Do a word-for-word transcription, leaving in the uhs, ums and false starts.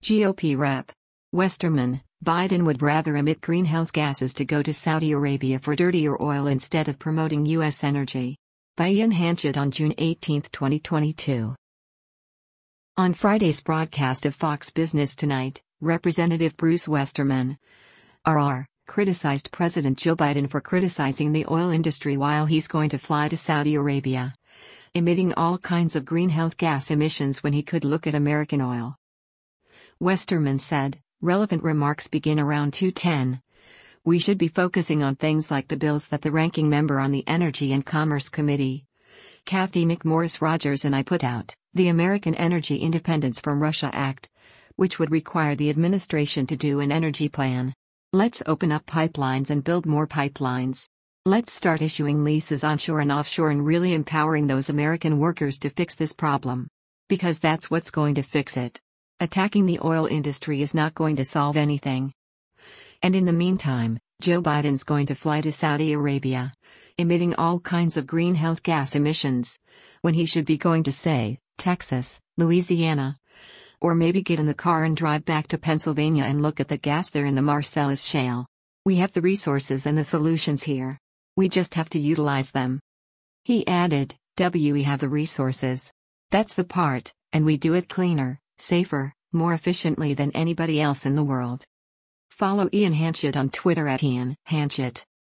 G O P Rep. Westerman, Biden would rather emit greenhouse gases to go to Saudi Arabia for dirtier oil instead of promoting U S energy. By Ian Hanchett on June eighteenth, twenty twenty-two. On Friday's broadcast of Fox Business Tonight, Representative Bruce Westerman, R R, criticized President Joe Biden for criticizing the oil industry while he's going to fly to Saudi Arabia, emitting all kinds of greenhouse gas emissions when he could look at American oil. Westerman said, relevant remarks begin around two ten. We should be focusing on things like the bills that the ranking member on the Energy and Commerce Committee, Cathy McMorris Rodgers, and I put out, the American Energy Independence from Russia Act, which would require the administration to do an energy plan. Let's open up pipelines and build more pipelines. Let's start issuing leases onshore and offshore and really empowering those American workers to fix this problem. Because that's what's going to fix it. Attacking the oil industry is not going to solve anything. And in the meantime, Joe Biden's going to fly to Saudi Arabia, emitting all kinds of greenhouse gas emissions, when he should be going to, say, Texas, Louisiana, or maybe get in the car and drive back to Pennsylvania and look at the gas there in the Marcellus Shale. We have the resources and the solutions here. We just have to utilize them. He added, we have the resources. That's the part, and we do it cleaner, safer, more efficiently than anybody else in the world. Follow Ian Hanchett on Twitter at Ian Hanchett.